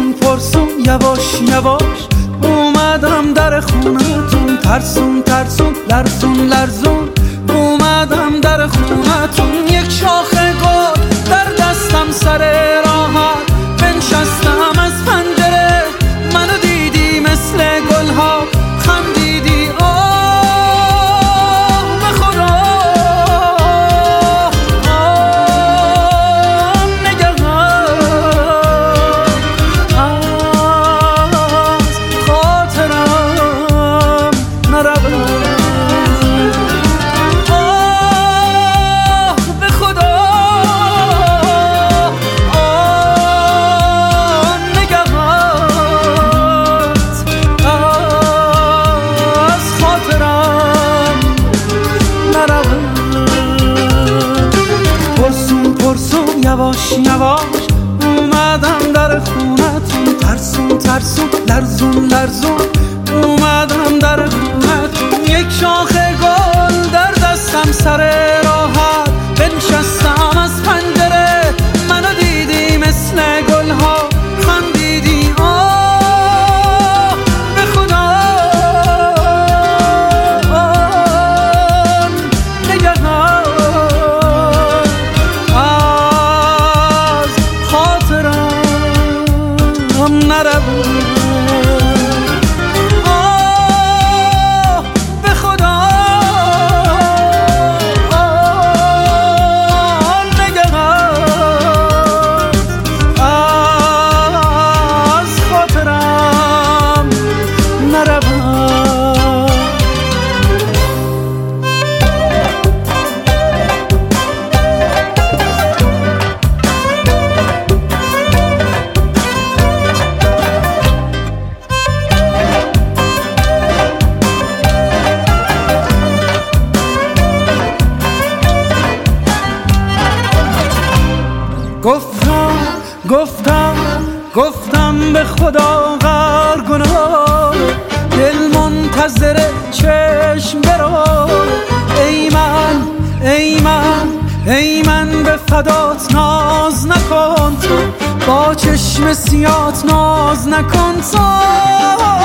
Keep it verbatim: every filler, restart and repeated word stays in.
پرسون پرسون یواش یواش اومدم در خونتون، ترسون ترسون لرزون لرزون اومدم در خونتون. یک شاخه گل در دستم سر راحت بنشستم از پنجره، منو دیدی مثل گلها خندیدی آه به خدا آه نگهان از خاطرم نرود آه به خدا آه نگهان از خاطرم نرود. پرسون پرسون یواش یواش اومدم در خونتون، ترسون ترسون لرزون لرزون اومدم در خونتون. یک شاخه گل در دستم سر راحت بنشستم از پنجره، منو دیدی مثل گلها خندیدی آه به خدا آه نگهان از خاطرم نرود آه به خدا آه نگهان از خاطرم نرود. گفتم گفتم گفتم به خدا غر گناه، دل منتظر چشم برو. ای من ای من ای من به فدات ناز نکن تو، با چشم سیات ناز نکن تو.